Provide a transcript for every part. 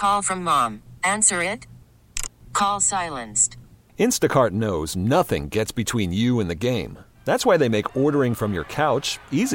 Call from mom. Answer it. Call silenced. Instacart knows nothing gets between you and the game. That's why they make ordering from your couch easy.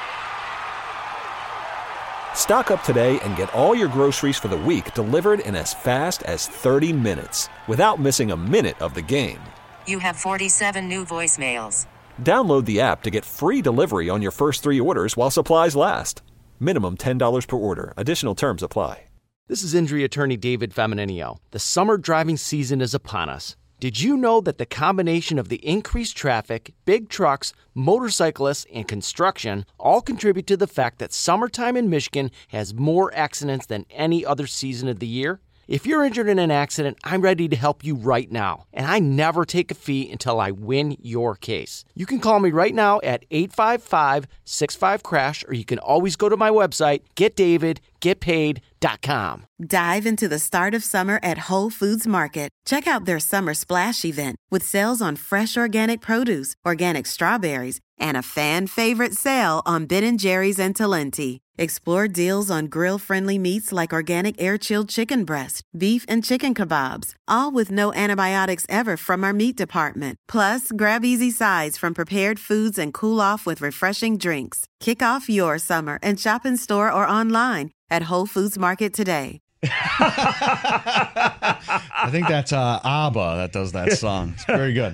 Stock up today and get all your groceries for the week delivered in as fast as 30 minutes without missing a minute of the game. You have 47 new voicemails. Download the app to get free delivery on your first 3 orders while supplies last. Minimum $10 per order. Additional terms apply. This is injury attorney David Femininio. The summer driving season is upon us. Did you know that the combination of the increased traffic, big trucks, motorcyclists, and construction all contribute to the fact that summertime in Michigan has more accidents than any other season of the year? If you're injured in an accident, I'm ready to help you right now. And I never take a fee until I win your case. You can call me right now at 855-65-CRASH, or you can always go to my website, getdavidgetpaid.com. Dive into the start of summer at Whole Foods Market. Check out their Summer Splash event with sales on fresh organic produce, organic strawberries, and a fan-favorite sale on Ben & Jerry's and Talenti. Explore deals on grill-friendly meats like organic air-chilled chicken breast, beef and chicken kebabs, all with no antibiotics ever from our meat department. Plus, grab easy sides from prepared foods and cool off with refreshing drinks. Kick off your summer and shop in store or online at Whole Foods Market today. I think that's ABBA that does that song. It's very good.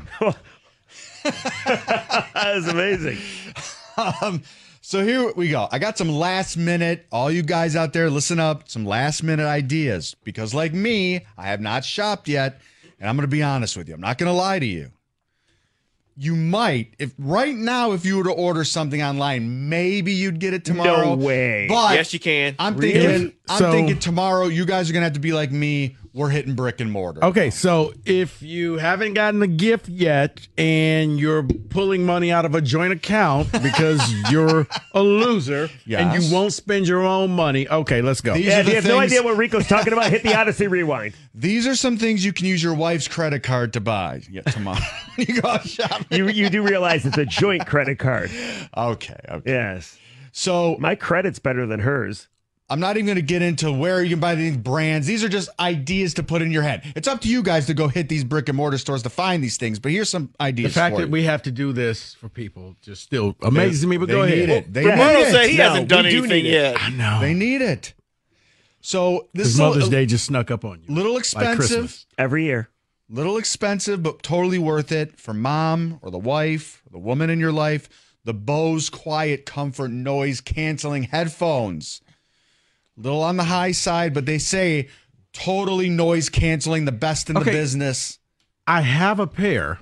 That is amazing. So here we go. I got some last minute, all you guys out there, listen up, some last minute ideas. Because like me, I have not shopped yet. And I'm going to be honest with you. I'm not going to lie to you. You might, if right now, if you were to order something online, maybe you'd get it tomorrow. No way. But yes, you can. I'm thinking tomorrow, you guys are going to have to be like me. We're hitting brick and mortar. Okay, so if you haven't gotten the gift yet and you're pulling money out of a joint account because you're a loser and you won't spend your own money, okay, let's go. If you have no idea what Rico's talking about, hit the Odyssey Rewind. These are some things you can use your wife's credit card to buy tomorrow. You go shopping. You do realize it's a joint credit card. Okay. Yes. So my credit's better than hers. I'm not even going to get into where you can buy these brands. These are just ideas to put in your head. It's up to you guys to go hit these brick and mortar stores to find these things. But here's some ideas. The fact for that you. we have to do this for people just still amazes me. But They go need ahead. it. They need Roberto it. said he hasn't done anything yet. I know. They need it. So this is Mother's Day just snuck up on you. Little Like expensive. Christmas. Every year. Little expensive, but totally worth it for mom or the wife or the woman in your life. The Bose Quiet Comfort Noise Canceling Headphones. Little on the high side, but they say totally noise canceling, the best in the business. I have a pair.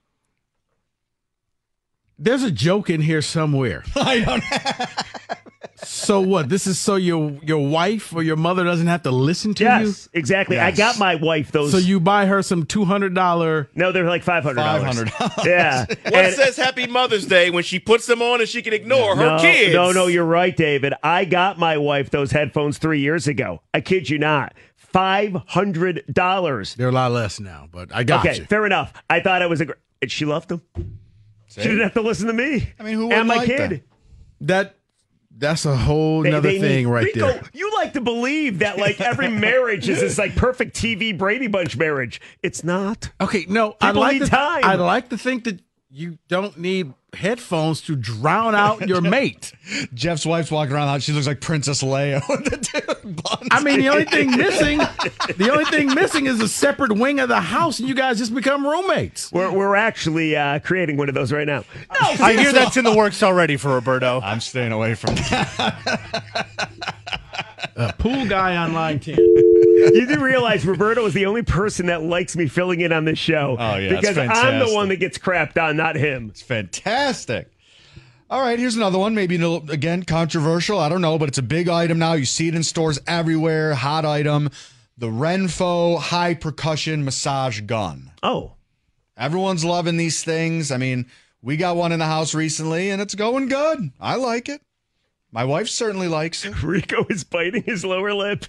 There's a joke in here somewhere. I don't. So what? This is so your wife or your mother doesn't have to listen to you? Yes, exactly. Yes. I got my wife those. So you buy her some $200. No, they're like $500. $500. Yeah. What says Happy Mother's Day when she puts them on and she can ignore her kids? No, you're right, David. I got my wife those headphones 3 years ago. I kid you not. $500. They're a lot less now, but I got Okay, you. fair enough. I thought I was and she loved them. See? She didn't have to listen to me. I mean, who and wouldn't my like kid. That's a whole nother thing right Rico, there. you like to believe that like every marriage is this like perfect TV Brady Bunch marriage. It's not. Okay, no, People need time. I'd like to think that you don't need headphones to drown out your mate. Jeff's wife's walking around the house. She looks like Princess Leia with the two buns. I mean, the only thing missing is a separate wing of the house, and you guys just become roommates. We're actually creating one of those right now. I hear that's in the works already for Roberto. I'm staying away from that. Pool guy on line 10. You do realize Roberto is the only person that likes me filling in on this show. Oh, yeah, it's because I'm the fantastic. one that gets crapped on, not him. It's fantastic. All right, here's another one. Maybe, again, controversial. I don't know, but it's a big item now. You see it in stores everywhere. Hot item. The Renpho high percussion massage gun. Oh. Everyone's loving these things. I mean, we got one in the house recently, and it's going good. I like it. My wife certainly likes it. Rico is biting his lower lip.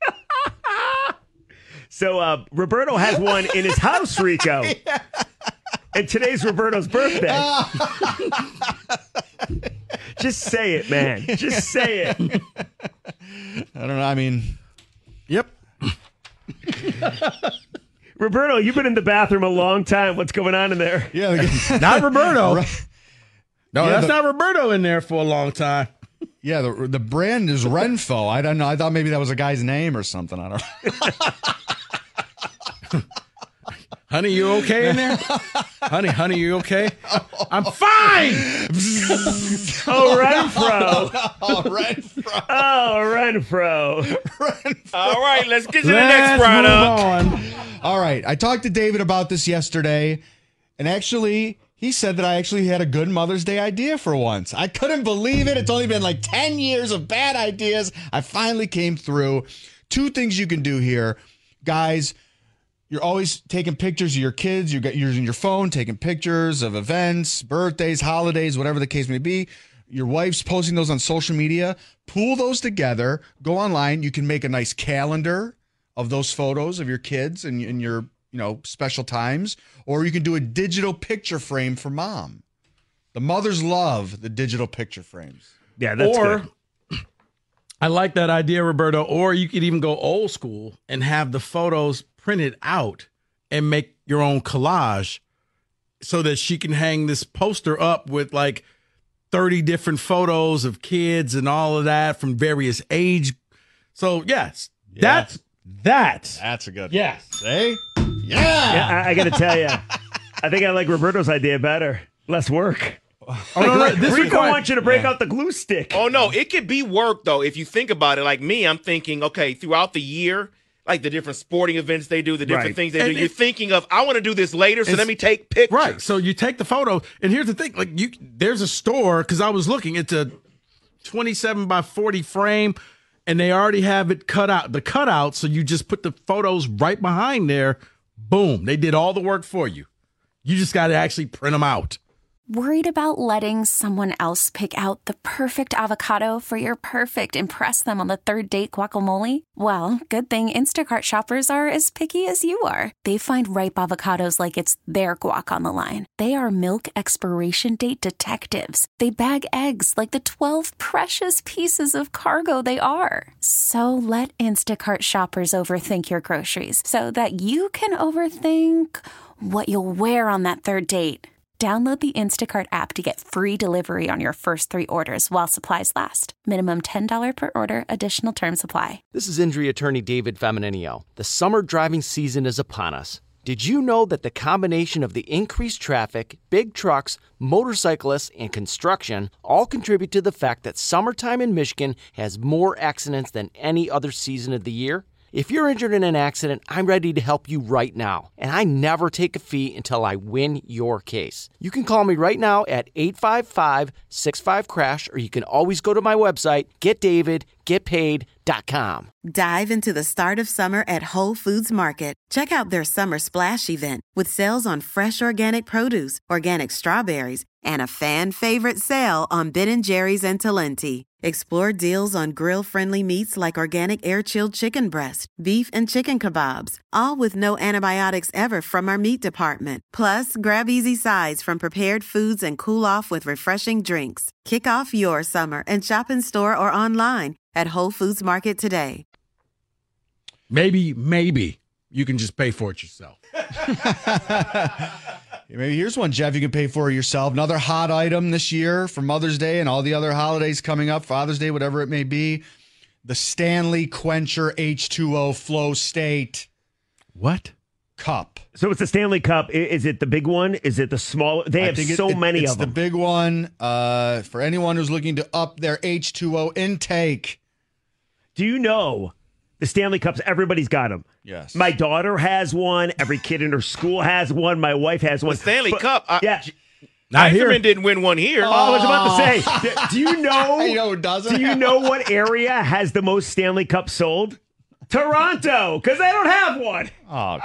So Roberto has one in his house, Rico. Yeah. And today's Roberto's birthday. Just say it, man. Just say it. I don't know. I mean, Yep. Roberto, you've been in the bathroom a long time. What's going on in there? Yeah, Not Roberto. No, Yeah, that's not Roberto in there for a long time. yeah. The brand is Renfo. I don't know. I thought maybe that was a guy's name or something. I don't know. Honey, you okay in there? honey, you okay? I'm fine. Oh, Renfro. Oh, Renfro. Oh, Renfro. All right, let's get to the next product. Move on. All right. I talked to David about this yesterday, and actually, he said that I actually had a good Mother's Day idea for once. I couldn't believe it. It's only been like 10 years of bad ideas. I finally came through. 2 things you can do here. Guys, you're always taking pictures of your kids. You're using your phone, taking pictures of events, birthdays, holidays, whatever the case may be. Your wife's posting those on social media. Pool those together. Go online. You can make a nice calendar of those photos of your kids and your special times. Or you can do a digital picture frame for mom. The mothers love the digital picture frames. Yeah, that's good. I like that idea, Roberto. Or you could even go old school and have the photos printed out and make your own collage so that she can hang this poster up with like 30 different photos of kids and all of that from various age. So, yes, that's a good one. Yes. See? Yeah. I got to tell you, I think I like Roberto's idea better. Less work. Rico wants you to break out the glue stick. Oh, no, it could be work, though. If you think about it, like me, I'm thinking, okay, throughout the year, like the different sporting events they do, the different things they do, you're thinking of, I want to do this later, so let me take pictures. Right. So you take the photo, and here's the thing: like there's a store, because I was looking, it's a 27 by 40 frame, and they already have it cut out. The cutout, so you just put the photos right behind there. Boom! They did all the work for you. You just got to actually print them out. Worried about letting someone else pick out the perfect avocado for your perfect impress them on the third date guacamole? Well, good thing Instacart shoppers are as picky as you are. They find ripe avocados like it's their guac on the line. They are milk expiration date detectives. They bag eggs like the 12 precious pieces of cargo they are. So let Instacart shoppers overthink your groceries so that you can overthink what you'll wear on that third date. Download the Instacart app to get free delivery on your first 3 orders while supplies last. Minimum $10 per order. Additional terms apply. This is injury attorney David Famininio. The summer driving season is upon us. Did you know that the combination of the increased traffic, big trucks, motorcyclists, and construction all contribute to the fact that summertime in Michigan has more accidents than any other season of the year? If you're injured in an accident, I'm ready to help you right now. And I never take a fee until I win your case. You can call me right now at 855-65-CRASH, or you can always go to my website, getdavidgetpaid.com. Dive into the start of summer at Whole Foods Market. Check out their Summer Splash event with sales on fresh organic produce, organic strawberries, and a fan-favorite sale on Ben & Jerry's and Talenti. Explore deals on grill-friendly meats like organic air-chilled chicken breast, beef and chicken kebabs, all with no antibiotics ever from our meat department. Plus, grab easy sides from prepared foods and cool off with refreshing drinks. Kick off your summer and shop in store or online at Whole Foods Market today. Maybe you can just pay for it yourself. Maybe here's one, Jeff, you can pay for yourself. Another hot item this year for Mother's Day and all the other holidays coming up, Father's Day, whatever it may be. The Stanley Quencher H2O Flow State. What? Cup. So it's the Stanley Cup. Is it the big one? Is it the small? They have so many of them. It's the big one for anyone who's looking to up their H2O intake. Do you know the Stanley Cups? Everybody's got them. Yes. My daughter has one. Every kid in her school has one. My wife has one. The Stanley Cup. Yeah. Iserman didn't win one here. Oh, I was about to say. Do you know? I know who doesn't. Do you know what area has the most Stanley Cups sold? Toronto, because they don't have one. Oh.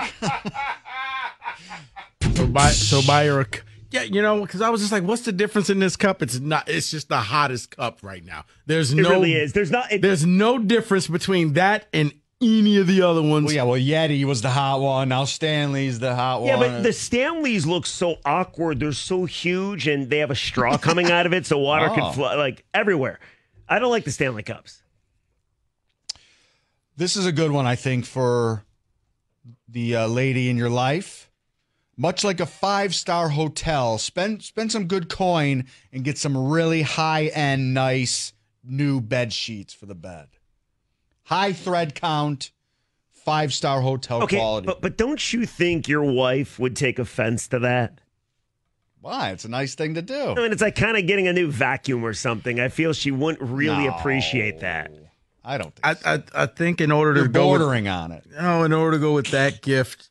So buy her a. Yeah, because I was just like, what's the difference in this cup? It's not. It's just the hottest cup right now. It really is. There's no difference between that and any of the other ones. Well, Yeti was the hot one. Now Stanley's the hot one. Yeah, but the Stanleys look so awkward. They're so huge, and they have a straw coming out of it, so water can flow like everywhere. I don't like the Stanley Cups. This is a good one, I think, for the lady in your life. Much like a 5-star hotel, spend some good coin and get some really high-end, nice new bed sheets for the bed. High thread count, 5-star hotel quality. But don't you think your wife would take offense to that? Why? It's a nice thing to do. I mean, it's like kind of getting a new vacuum or something. I feel she wouldn't really appreciate that. I don't think so. I think in order You're to go bordering on it. No, in order to go with that gift,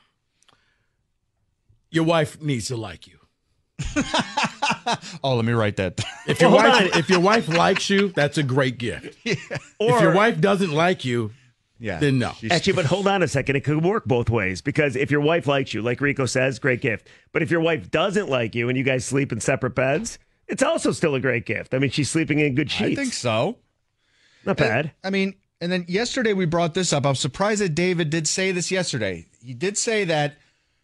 your wife needs to like you. Oh, let me write that down. If your wife likes you, that's a great gift. Yeah. Or if your wife doesn't like you, then no. Actually, but hold on a second. It could work both ways, because if your wife likes you, like Rico says, great gift. But if your wife doesn't like you and you guys sleep in separate beds, it's also still a great gift. I mean, she's sleeping in good sheets. I think so. Not bad. And then yesterday we brought this up. I'm surprised that David did say this yesterday. He did say that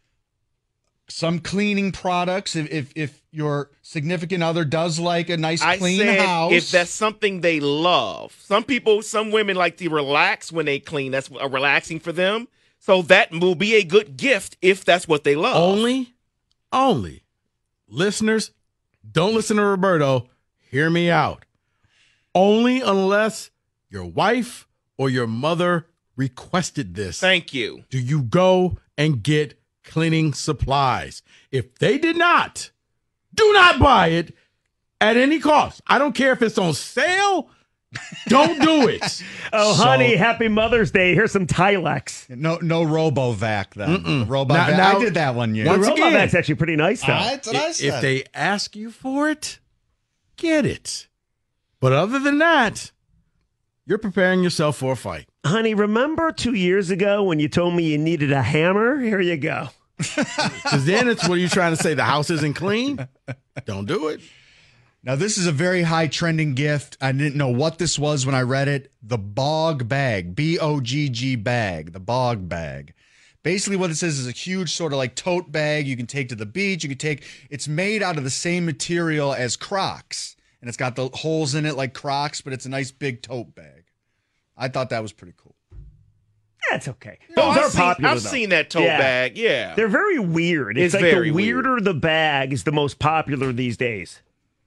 some cleaning products, if your significant other does like a nice clean house. If that's something they love. Some women like to relax when they clean. That's relaxing for them. So that will be a good gift if that's what they love. Only. Listeners, don't listen to Roberto. Hear me out. Only unless your wife or your mother requested this. Thank you. Do you go and get cleaning supplies? If they did not, do not buy it at any cost. I don't care if it's on sale. Don't do it. Honey, happy Mother's Day. Here's some Tilex. No RoboVac then. RoboVac. I did that one year. RoboVac's actually pretty nice, though. That's what I said. If they ask you for it, get it. But other than that, you're preparing yourself for a fight. Honey, remember 2 years ago when you told me you needed a hammer? Here you go. Because then it's what are you trying to say? The house isn't clean? Don't do it. Now, this is a very high trending gift. I didn't know what this was when I read it. The Bog Bag, BOGG bag, the Bog Bag. Basically what it says is a huge sort of like tote bag you can take to the beach. It's made out of the same material as Crocs. And it's got the holes in it like Crocs, but it's a nice big tote bag. I thought that was pretty cool. That's okay. Those are popular. I've seen that tote bag. Yeah. They're very weird. It's like the weirder the bag is the most popular these days.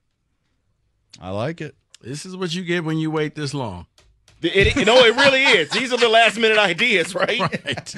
I like it. This is what you get when you wait this long. It really is. These are the last minute ideas, right? Right.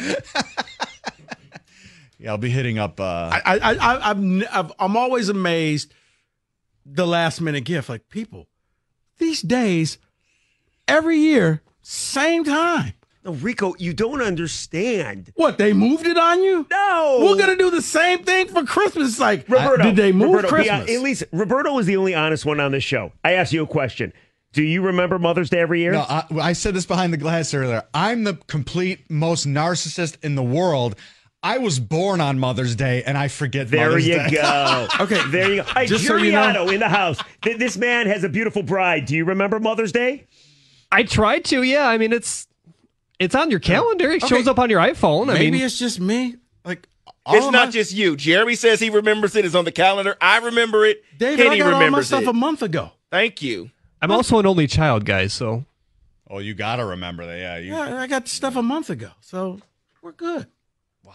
Yeah, I'll be hitting up. I'm always amazed. The last minute gift, like people these days, every year, same time. No, Rico, you don't understand. What, they moved it on you? No. We're going to do the same thing for Christmas. Like, Roberto, did they move Christmas? At least Roberto was the only honest one on this show. I asked you a question. Do you remember Mother's Day every year? No, I said this behind the glass earlier. I'm the complete most narcissist in the world. I was born on Mother's Day, and I forget Mother's Day. There you go. Okay. There you go. Hey, just Giuliano so you know, in the house. This man has a beautiful bride. Do you remember Mother's Day? I tried to, yeah. I mean, it's on your calendar. It shows up on your iPhone. Maybe it's just me. Like, it's not just you. Jeremy says he remembers it. It's on the calendar. I remember it. David, I got all my stuff a month ago. Thank you. I'm also an only child, guys, so. Oh, you got to remember that. Yeah, I got stuff a month ago, so we're good. Wow.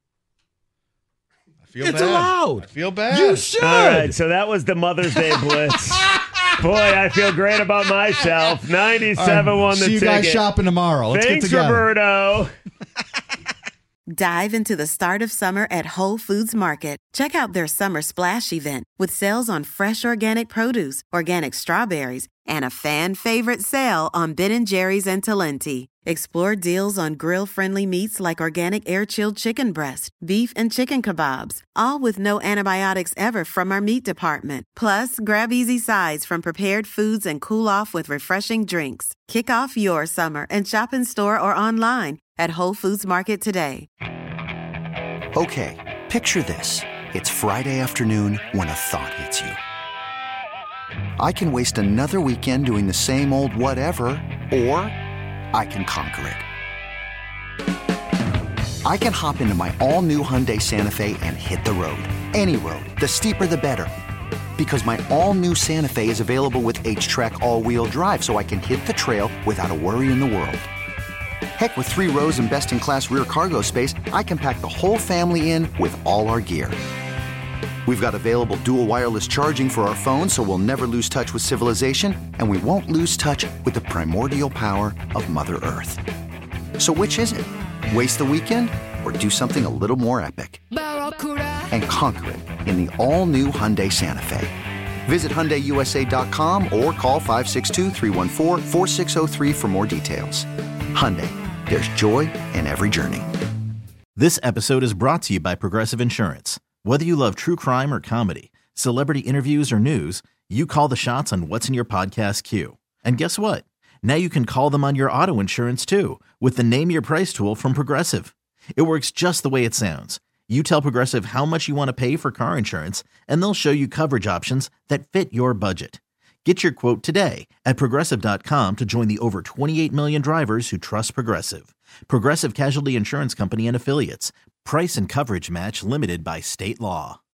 It's allowed. I feel bad. You should. All right, so that was the Mother's Day Blitz. Boy, I feel great about myself. 97 won the ticket. See you guys shopping tomorrow. Let's Thanks, get together. Roberto. Dive into the start of summer at Whole Foods Market. Check out their summer splash event with sales on fresh organic produce, organic strawberries, and a fan favorite sale on Ben & Jerry's and Talenti. Explore deals on grill-friendly meats like organic air-chilled chicken breast, beef and chicken kebabs, all with no antibiotics ever from our meat department. Plus, grab easy sides from prepared foods and cool off with refreshing drinks. Kick off your summer and shop in store or online at Whole Foods Market today. Okay, picture this. It's Friday afternoon when a thought hits you. I can waste another weekend doing the same old whatever, or I can conquer it. I can hop into my all-new Hyundai Santa Fe and hit the road. Any road. The steeper, the better. Because my all-new Santa Fe is available with H-Track all-wheel drive, so I can hit the trail without a worry in the world. Heck, with 3 rows and best-in-class rear cargo space, I can pack the whole family in with all our gear. We've got available dual wireless charging for our phones, so we'll never lose touch with civilization, and we won't lose touch with the primordial power of Mother Earth. So which is it? Waste the weekend or do something a little more epic? And conquer it in the all-new Hyundai Santa Fe. Visit HyundaiUSA.com or call 562-314-4603 for more details. Hyundai, there's joy in every journey. This episode is brought to you by Progressive Insurance. Whether you love true crime or comedy, celebrity interviews or news, you call the shots on what's in your podcast queue. And guess what? Now you can call them on your auto insurance too with the Name Your Price tool from Progressive. It works just the way it sounds. You tell Progressive how much you want to pay for car insurance, and they'll show you coverage options that fit your budget. Get your quote today at Progressive.com to join the over 28 million drivers who trust Progressive. Progressive Casualty Insurance Company and Affiliates. Price and coverage match limited by state law.